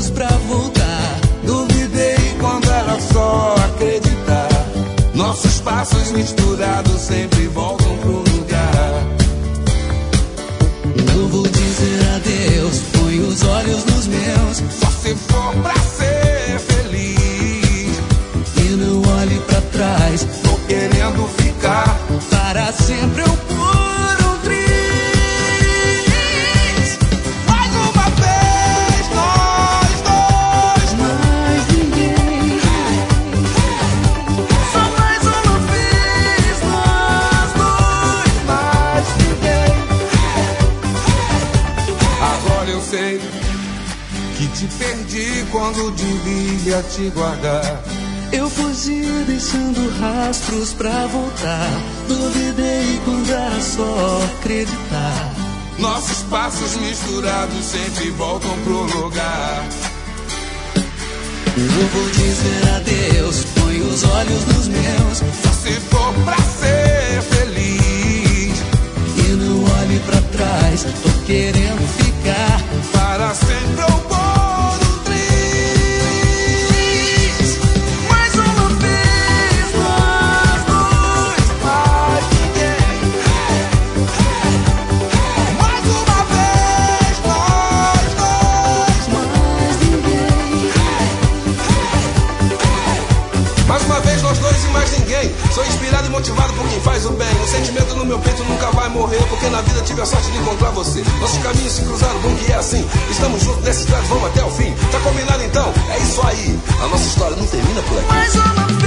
rastros pra voltar. Duvidei quando era só acreditar. Nossos passos misturados sempre voltam pro lugar. Eu vou dizer adeus, põe os olhos nos meus. Só se for pra ser feliz. E não olhe pra trás, tô querendo ficar para sempre eu por um triz. Mais uma vez, nós dois. Mais ninguém. Só mais uma vez, nós dois. Mais ninguém. Agora eu sei que te perdi quando devia te guardar. Eu fugi deixando rastros pra voltar. Duvidei quando era só acreditar. Nossos passos misturados sempre voltam pro lugar. Eu vou dizer adeus, põe os olhos nos meus. Só se for pra ser feliz. E não olhe pra trás, tô querendo ficar para sempre eu vou. Sou inspirado e motivado por quem faz o bem. O sentimento no meu peito nunca vai morrer, porque na vida tive a sorte de encontrar você. Nossos caminhos se cruzaram, bom que é assim. Estamos juntos nessa estrada, vamos até o fim. Tá combinado então? É isso aí. A nossa história não termina por aqui. Mais uma vez.